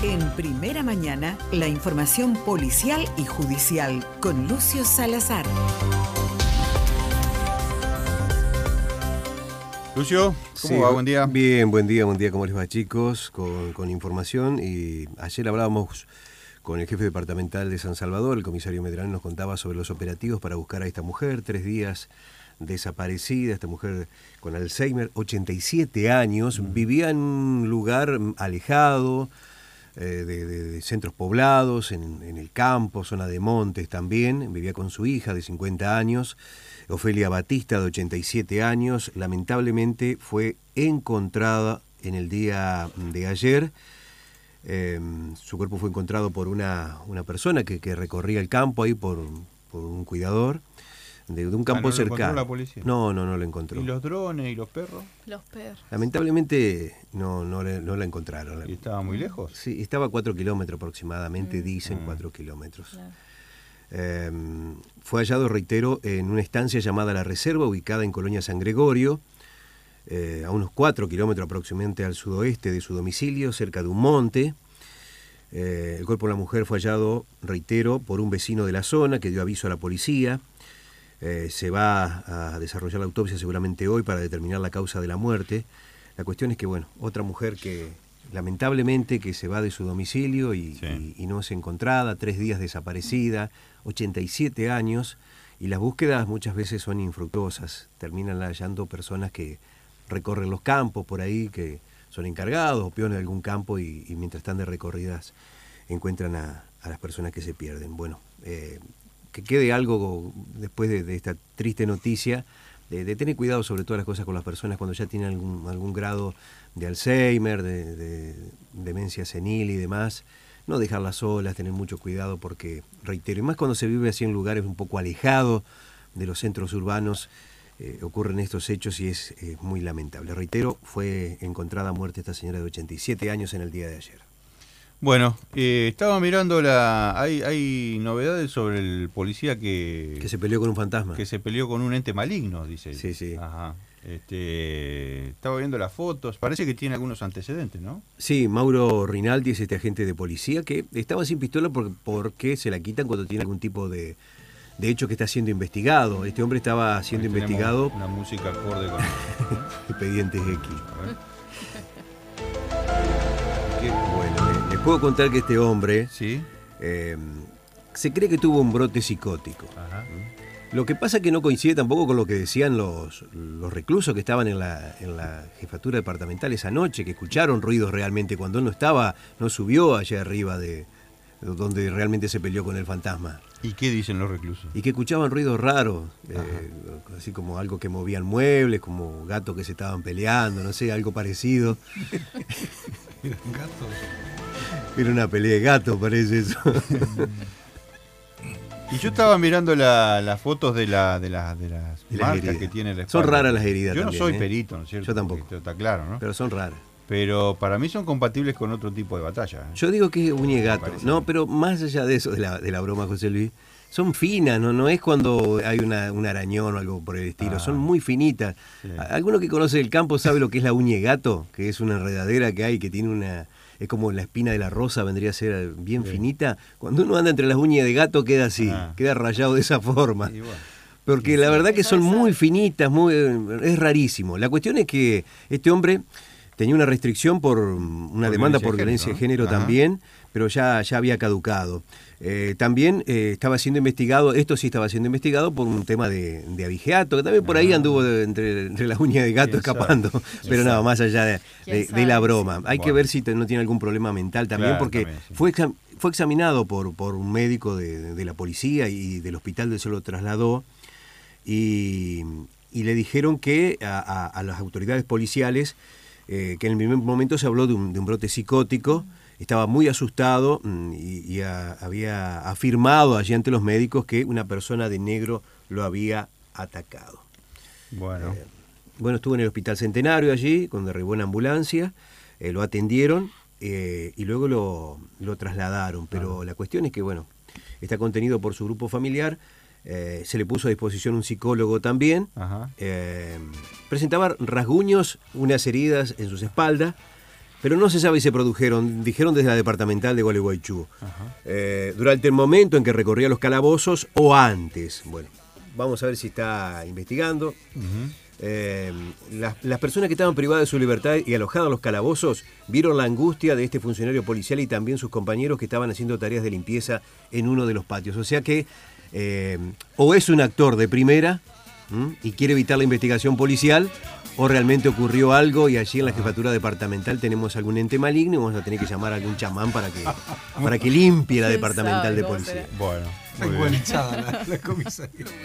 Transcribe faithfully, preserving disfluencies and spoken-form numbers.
En Primera Mañana, la información policial y judicial con Lucio Salazar. Lucio, ¿cómo sí, va? Buen día. Bien, buen día, buen día. ¿Cómo les va, chicos? Con, con información. Y ayer hablábamos con el jefe departamental de San Salvador, el comisario Medrano nos contaba sobre los operativos para buscar a esta mujer, tres días desaparecida, esta mujer con Alzheimer, ochenta y siete años, mm. vivía en un lugar alejado, eh, de, de, de centros poblados, en, en el campo, zona de montes también, vivía con su hija de cincuenta años, Ofelia Batista, de ochenta y siete años, lamentablemente fue encontrada en el día de ayer. Eh, su cuerpo fue encontrado por una, una persona que, que recorría el campo ahí por, por un cuidador de, de un campo ah, ¿no cercano. ¿No lo encontró la policía? No, no, no lo encontró. ¿Y los drones y los perros? Los perros. Lamentablemente no, no, no la encontraron. ¿Y estaba muy lejos? Sí, estaba a cuatro kilómetros aproximadamente, mm. dicen mm. cuatro kilómetros. Claro. Eh, fue hallado, reitero, en una estancia llamada La Reserva, ubicada en Colonia San Gregorio, eh, a unos cuatro kilómetros aproximadamente al sudoeste de su domicilio, cerca de un monte. Eh, el cuerpo de la mujer fue hallado, reitero, por un vecino de la zona que dio aviso a la policía. Eh, se va a desarrollar la autopsia seguramente hoy para determinar la causa de la muerte. La cuestión es que, bueno, otra mujer que lamentablemente que se va de su domicilio y, sí. y, y no es encontrada, tres días desaparecida, ochenta y siete años, y las búsquedas muchas veces son infructuosas. Terminan hallando personas que recorren los campos por ahí, que son encargados o peones de algún campo y, y mientras están de recorridas encuentran a, a las personas que se pierden. Bueno, eh, que quede algo después de, de esta triste noticia, de, de tener cuidado sobre todas las cosas con las personas cuando ya tienen algún, algún grado de Alzheimer, de, de demencia senil y demás. No dejarlas solas, tener mucho cuidado porque, reitero, y más cuando se vive así en lugares un poco alejados de los centros urbanos, eh, ocurren estos hechos y es eh, muy lamentable. Reitero, fue encontrada muerta esta señora de ochenta y siete años en el día de ayer. Bueno, eh, estaba mirando la... Hay, hay novedades sobre el policía que... Que se peleó con un fantasma. Que se peleó con un ente maligno, dice. Sí, sí. Ajá. Este, estaba viendo las fotos, parece que tiene algunos antecedentes, ¿no? Sí, Mauro Rinaldi es este agente de policía que estaba sin pistola porque, porque se la quitan cuando tiene algún tipo de, de hecho que está siendo investigado. Este hombre estaba siendo Ahí investigado. Una música acorde con... Expedientes X. Qué bueno, les, les puedo contar que este hombre ¿Sí? eh, se cree que tuvo un brote psicótico. Ajá. Lo que pasa es que no coincide tampoco con lo que decían los, los reclusos que estaban en la, en la jefatura departamental esa noche, que escucharon ruidos realmente cuando él no estaba, no subió allá arriba de, de donde realmente se peleó con el fantasma. ¿Y qué dicen los reclusos? Y que escuchaban ruidos raros, eh, así como algo que movían muebles, como gatos que se estaban peleando, no sé, algo parecido. ¿Eran gatos? Era una pelea de gatos, parece eso. Y yo estaba mirando las la fotos de, la, de, la, de las de marcas las que tiene la espalda. Son raras las heridas. Yo también, no soy ¿eh? perito, ¿no es cierto? Yo tampoco. Esto está claro, ¿no? Pero son raras. Pero para mí son compatibles con otro tipo de batalla. ¿eh? Yo digo que es uña de gato. No, pero más allá de eso, de la, de la broma, José Luis, son finas, ¿no? No es cuando hay una, un arañón o algo por el estilo. Ah, son muy finitas. Sí. Alguno que conoce el campo sabe lo que es la uña de gato, que es una enredadera que hay, que tiene una... Es como la espina de la rosa, vendría a ser bien sí. finita. Cuando uno anda entre las uñas de gato queda así, ah. queda rayado de esa forma. Sí, bueno. Porque sí, la verdad que son muy finitas, muy, es rarísimo. La cuestión es que este hombre tenía una restricción por una por demanda por violencia de género, ¿no? También, pero ya, ya había caducado. Eh, también eh, estaba siendo investigado, esto sí estaba siendo investigado por un tema de, de abigeato, que también por ahí anduvo de, entre, entre las uñas de gato escapando, pero nada, más allá de, de, de la broma. Hay bueno. que ver si te, no tiene algún problema mental también, claro, porque también, sí. fue, exam, fue examinado por, por un médico de, de la policía y del hospital donde se lo trasladó, y, y le dijeron que a, a, a las autoridades policiales, eh, que en el primer momento se habló de un, de un brote psicótico. Estaba muy asustado y, y a, había afirmado allí ante los médicos que una persona de negro lo había atacado. Bueno, eh, bueno estuvo en el Hospital Centenario allí, cuando derribó una ambulancia, eh, lo atendieron eh, y luego lo, lo trasladaron. Pero ah. la cuestión es que, bueno, está contenido por su grupo familiar, eh, se le puso a disposición un psicólogo también, eh, presentaba rasguños, unas heridas en sus espaldas, pero no se sabe si se produjeron, dijeron desde la departamental de Gualeguaychú, eh, durante el momento en que recorría los calabozos o antes. Bueno, vamos a ver si está investigando. Uh-huh. Eh, las, las personas que estaban privadas de su libertad y alojadas en los calabozos vieron la angustia de este funcionario policial y también sus compañeros que estaban haciendo tareas de limpieza en uno de los patios. O sea que eh, o es un actor de primera ¿m? y quiere evitar la investigación policial, o realmente ocurrió algo y allí en la jefatura departamental tenemos algún ente maligno y vamos a tener que llamar a algún chamán para que, para que limpie la departamental de policía. Bueno, Está igualizada la, la comisaría.